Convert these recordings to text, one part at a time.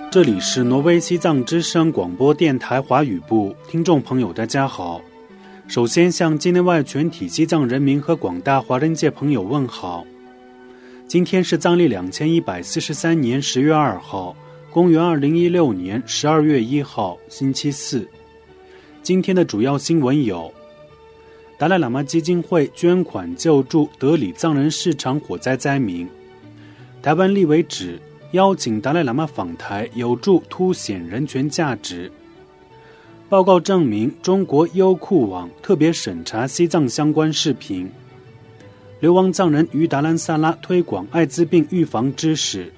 这里是挪威西藏之声广播电台华语部，听众朋友大家好。首先向境内外全体西藏人民和广大华人界朋友问好。今天是藏历2143年10月2号，公元2016年12月1号，星期四。今天的主要新闻有：达赖喇嘛基金会捐款救助德里藏人市场火灾灾民；台湾立委指邀请达赖喇嘛访台有助凸显人权价值；报告证明中国优酷网特别审查西藏相关视频；流亡藏人于达兰萨拉推广艾滋病预防知识。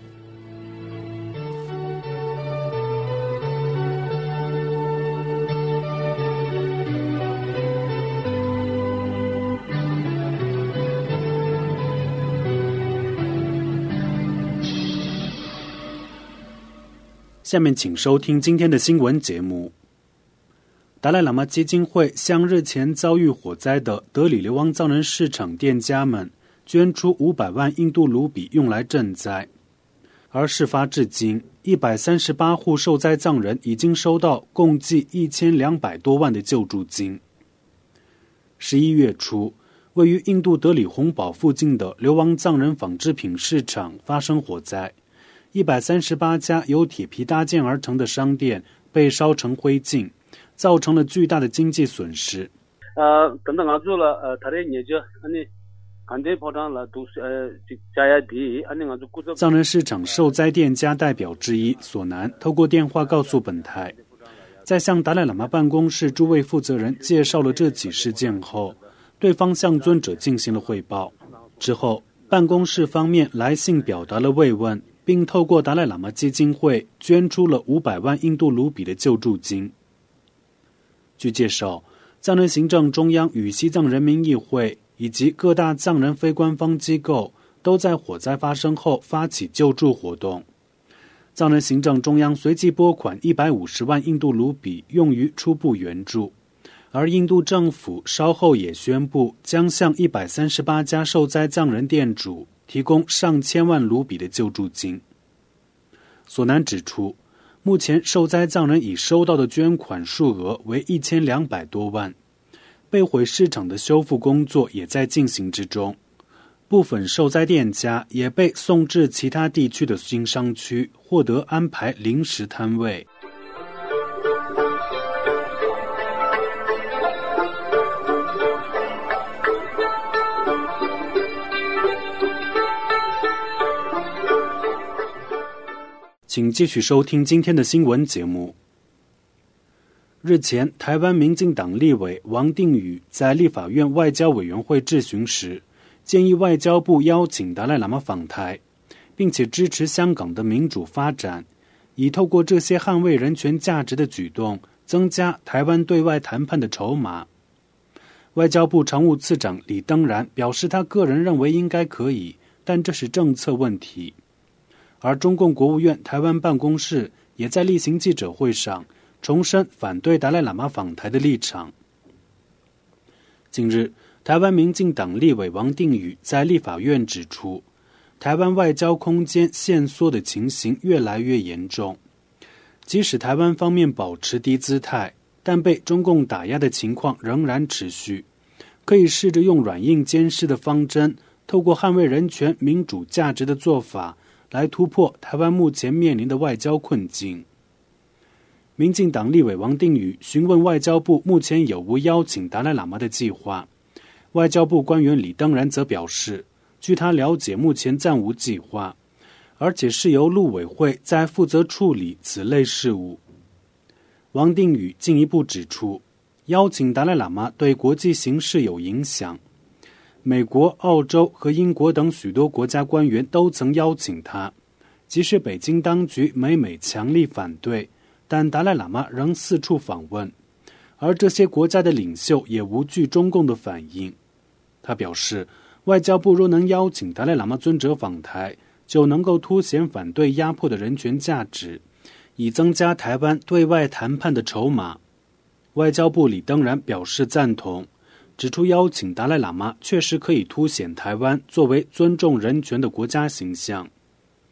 下面请收听今天的新闻节目。达赖喇嘛基金会向日前遭遇火灾的德里流亡藏人市场店家们捐出500万印度卢比用来赈灾，而事发至今138户受灾藏人已经收到共计1200多万的救助金。11月初，位于印度德里洪堡附近的流亡藏人纺织品市场发生火灾，138家由铁皮搭建而成的商店被烧成灰烬，造成了巨大的经济损失。藏人市场受灾店家代表之一索南透过电话告诉本台，在向达赖喇嘛办公室诸位负责人介绍了这起事件后，对方向尊者进行了汇报。之后，办公室方面来信表达了慰问，并透过达赖喇嘛基金会捐出了500万印度卢比的救助金。据介绍，藏人行政中央与西藏人民议会以及各大藏人非官方机构都在火灾发生后发起救助活动。藏人行政中央随即拨款150万印度卢比用于初步援助，而印度政府稍后也宣布将向138家受灾藏人店主提供上千万卢比的救助金。索南指出，目前受灾藏人已收到的捐款数额为1200多万，被毁市场的修复工作也在进行之中，部分受灾店家也被送至其他地区的新商区，获得安排临时摊位。请继续收听今天的新闻节目。日前，台湾民进党立委王定宇在立法院外交委员会质询时，建议外交部邀请达赖喇嘛访台，并且支持香港的民主发展，以透过这些捍卫人权价值的举动，增加台湾对外谈判的筹码。外交部常务次长李登然表示，他个人认为应该可以，但这是政策问题。而中共国务院台湾办公室也在例行记者会上重申反对达赖喇嘛访台的立场。近日，台湾民进党立委王定宇在立法院指出，台湾外交空间限缩的情形越来越严重，即使台湾方面保持低姿态，但被中共打压的情况仍然持续，可以试着用软硬兼施的方针，透过捍卫人权民主价值的做法来突破台湾目前面临的外交困境。民进党立委王定宇询问外交部目前有无邀请达赖喇嘛的计划，外交部官员李登然则表示，据他了解，目前暂无计划，而且是由陆委会在负责处理此类事务。王定宇进一步指出，邀请达赖喇嘛对国际形势有影响，美国、澳洲和英国等许多国家官员都曾邀请他，即使北京当局每强力反对，但达赖喇嘛仍四处访问，而这些国家的领袖也无惧中共的反应。他表示，外交部若能邀请达赖喇嘛尊者访台，就能够凸显反对压迫的人权价值，以增加台湾对外谈判的筹码。外交部李登然表示赞同，指出邀请达赖喇嘛确实可以凸显台湾作为尊重人权的国家形象。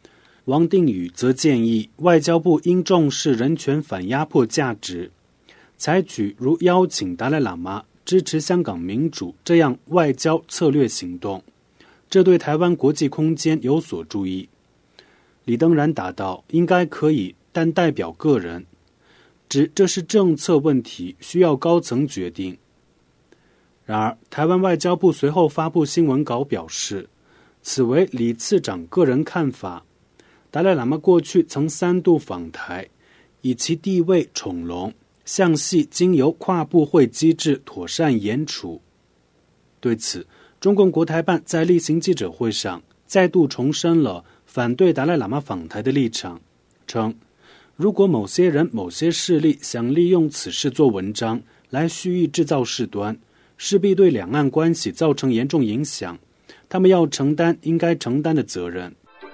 王定宇则建议外交部应重视人权反压迫价值，采取如邀请达赖喇嘛支持香港民主这样外交策略行动，这对台湾国际空间有所注意。李登然答道，应该可以，但代表个人，指这是政策问题，需要高层决定。然而，台湾外交部随后发布新闻稿表示，此为李次长个人看法。达赖喇嘛过去曾3度访台，以其地位宠隆，向系经由跨部会机制妥善严处。对此，中共国台办在例行记者会上再度重申了反对达赖喇嘛访台的立场，称如果某些人某些势力想利用此事做文章来蓄意制造事端，势必对两岸关系造成严重影响，他们要承担应该承担的责任。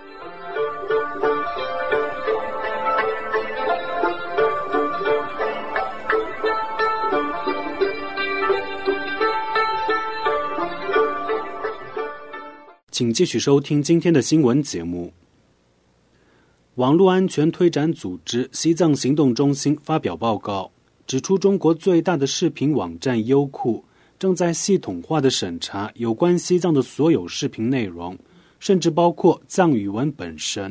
请继续收听今天的新闻节目。网络安全推展组织西藏行动中心发表报告，指出中国最大的视频网站优酷正在系统化的审查有关西藏的所有视频内容，甚至包括藏语文本身。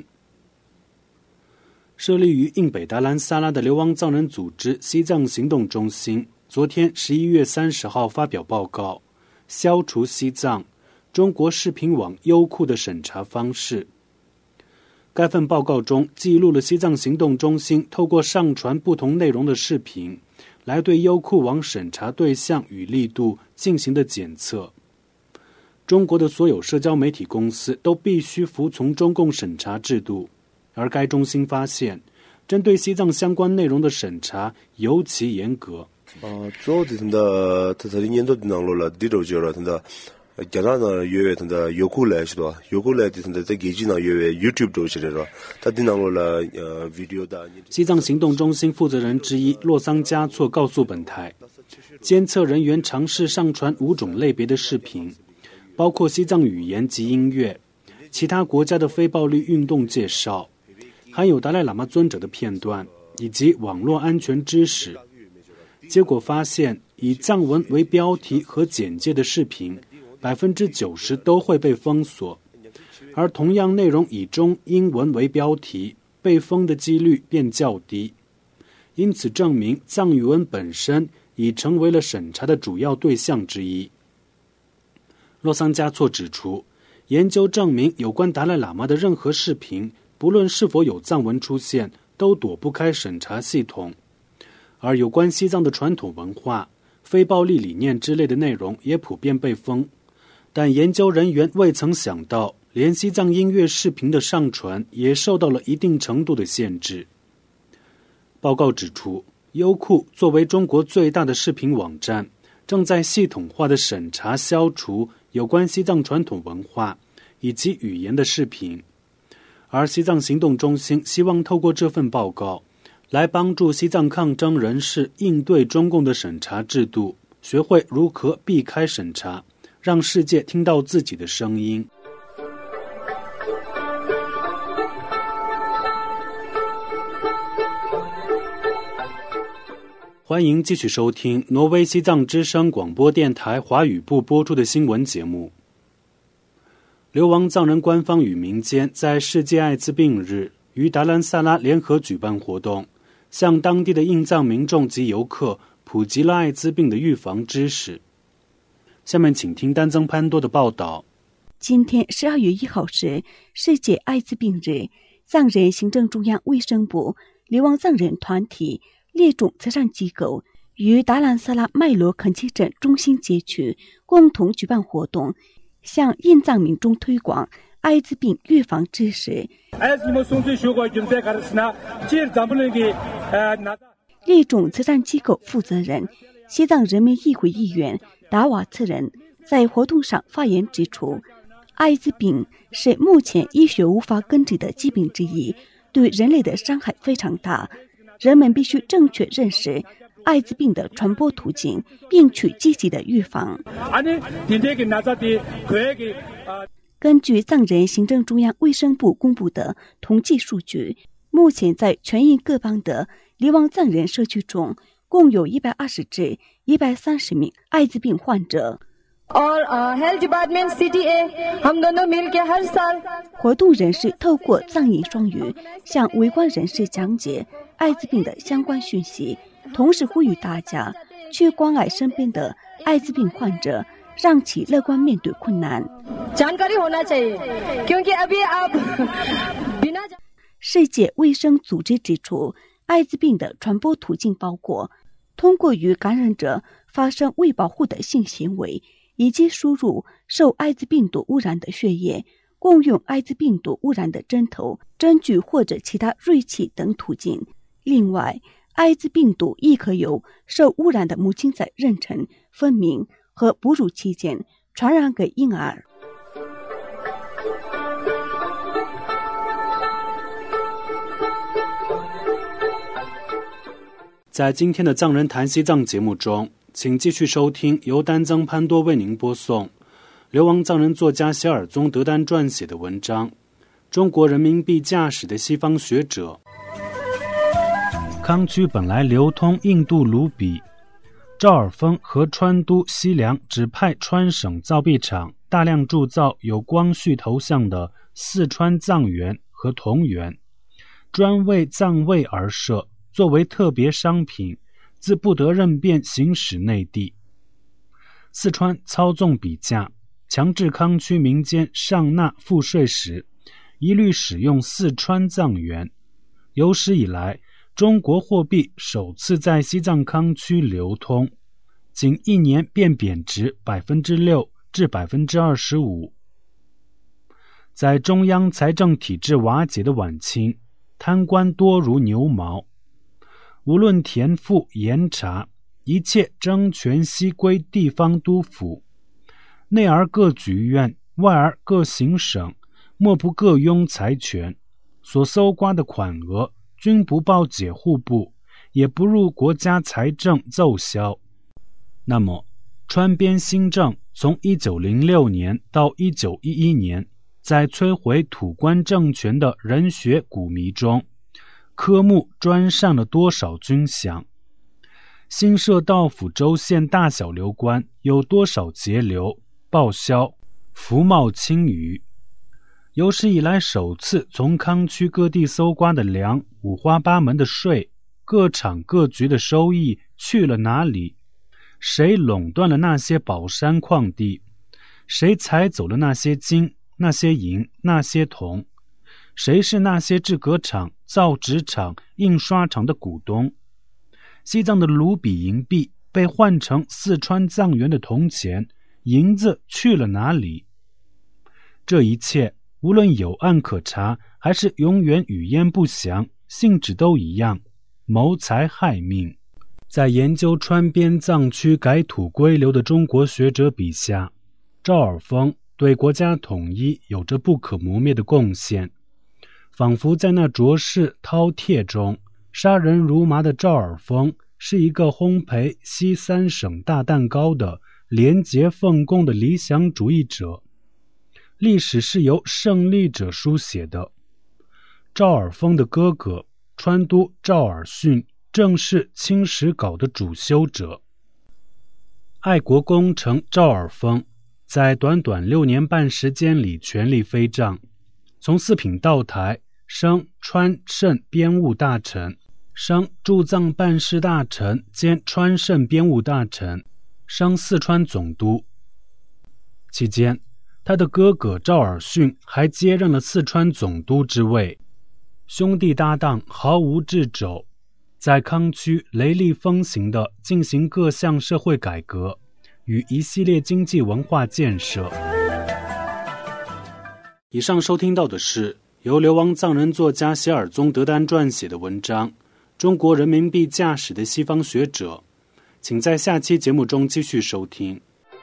设立于印北达兰萨拉的流亡藏人组织西藏行动中心昨天11月30号发表报告，消除西藏中国视频网优酷的审查方式。该份报告中记录了西藏行动中心透过上传不同内容的视频，来对优酷网审查对象与力度进行的检测。中国的所有社交媒体公司都必须服从中共审查制度，而该中心发现，针对西藏相关内容的审查尤其严格。西藏行动中心负责人之一洛桑嘉措告诉本台，监测人员尝试上传5种类别的视频，包括西藏语言及音乐、其他国家的非暴力运动介绍、含有达赖喇嘛尊者的片段以及网络安全知识。结果发现，以藏文为标题和简介的视频90%都会被封锁，而同样内容以中英文为标题，被封的几率便较低。因此证明藏语文本身已成为了审查的主要对象之一。洛桑嘉措指出，研究证明有关达赖喇嘛的任何视频，不论是否有藏文出现，都躲不开审查系统。而有关西藏的传统文化、非暴力理念之类的内容也普遍被封。但研究人员未曾想到，连西藏音乐视频的上传也受到了一定程度的限制。报告指出，优酷作为中国最大的视频网站，正在系统化的审查消除有关西藏传统文化以及语言的视频。而西藏行动中心希望透过这份报告，来帮助西藏抗争人士应对中共的审查制度，学会如何避开审查，让世界听到自己的声音。欢迎继续收听挪威西藏之声广播电台华语部播出的新闻节目。流亡藏人官方与民间在世界艾滋病日于达兰萨拉联合举办活动，向当地的印藏民众及游客普及了艾滋病的预防知识。下面请听丹增潘多的报道。 今天12月1号是世界艾滋病日，藏人行政中央卫生部、流亡藏人团体、列种慈善机构与达兰萨拉麦罗垦基镇中心街区共同举办活动，向印藏民众推广艾滋病预防知识。列种慈善机构负责人、西藏人民议会议员达瓦次人在活动上发言指出，艾滋病是目前医学无法根治的疾病之一，对人类的伤害非常大。人们必须正确认识艾滋病的传播途径，并去积极的预防。 根据藏人行政中央卫生部公布的统计数据，目前在全印各邦的流亡藏人社区中，共有120至130名艾滋病患者。活动人士透过藏印双语向围观人士讲解艾滋病的相关讯息，同时呼吁大家去关爱身边的艾滋病患者，让其乐观面对困难。世界卫生组织指出，艾滋病的传播途径包括通过与感染者发生未保护的性行为，以及输入受艾滋病毒污染的血液，共用艾滋病毒污染的针头、针具或者其他锐器等途径。另外，艾滋病毒亦可由受污染的母亲在妊娠、分娩和哺乳期间传染给婴儿。 在今天的藏人谈西藏节目中，请继续收听由丹增潘多为您播送流亡藏人作家谢尔宗德丹撰写的文章《中国人民币驾驶的西方学者》。康区本来流通印度卢比，赵尔丰和川都西凉指派川省造币厂大量铸造有光绪头像的四川藏元和铜元，专为藏位而设，作为特别商品，自不得任便行使内地。四川操纵比价，强制康区民间上纳赋税时，一律使用四川藏元。有史以来，中国货币首次在西藏康区流通，仅1年便贬值6%至25%。在中央财政体制瓦解的晚清，贪官多如牛毛，无论田赋严查，一切争权悉归地方督府，内而各举院，外而各行省，莫不各拥财权，所搜刮的款额均不报解户部，也不入国家财政奏销。那么川边新政从1906年到1911年，在摧毁土官政权的人血骨迷中，科目专上了多少军饷？新设道府州县大小流官有多少节流、报销、服贸清余？有史以来首次从康区各地搜刮的粮、五花八门的税、各厂各局的收益去了哪里？谁垄断了那些宝山矿地？谁采走了那些金、那些银、那些铜？谁是那些制革厂、造纸厂、印刷厂的股东？西藏的卢比银币被换成四川藏元的铜钱，银子去了哪里？这一切无论有案可查，还是永远语焉不详，性质都一样，谋财害命。在研究川边藏区改土归流的中国学者笔下，赵尔丰对国家统一有着不可磨灭的贡献。仿佛在那浊世饕餮中，杀人如麻的赵尔丰是一个烘焙西三省大蛋糕的廉洁奉公的理想主义者。历史是由胜利者书写的。赵尔丰的哥哥川都赵尔巽正是清史稿的主修者。爱国功臣赵尔丰在短短6年半时间里全力飞涨，从四品道台升川盛编务大臣，升驻藏办事大臣兼川盛编务大臣，升四川总督。期间，他的哥哥赵尔巽还接任了四川总督之位。兄弟搭档毫无掣肘，在康区雷厉风行地进行各项社会改革与一系列经济文化建设。以上收听到的是由流亡藏人作家谢尔宗德丹撰写的文章《中国人民币驾驶的西方学者》，请在下期节目中继续收听。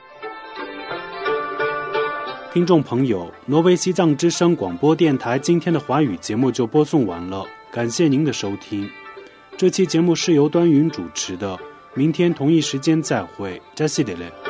听众朋友，挪威西藏之声广播电台今天的华语节目就播送完了，感谢您的收听。这期节目是由端云主持的，明天同一时间再会，扎西德勒。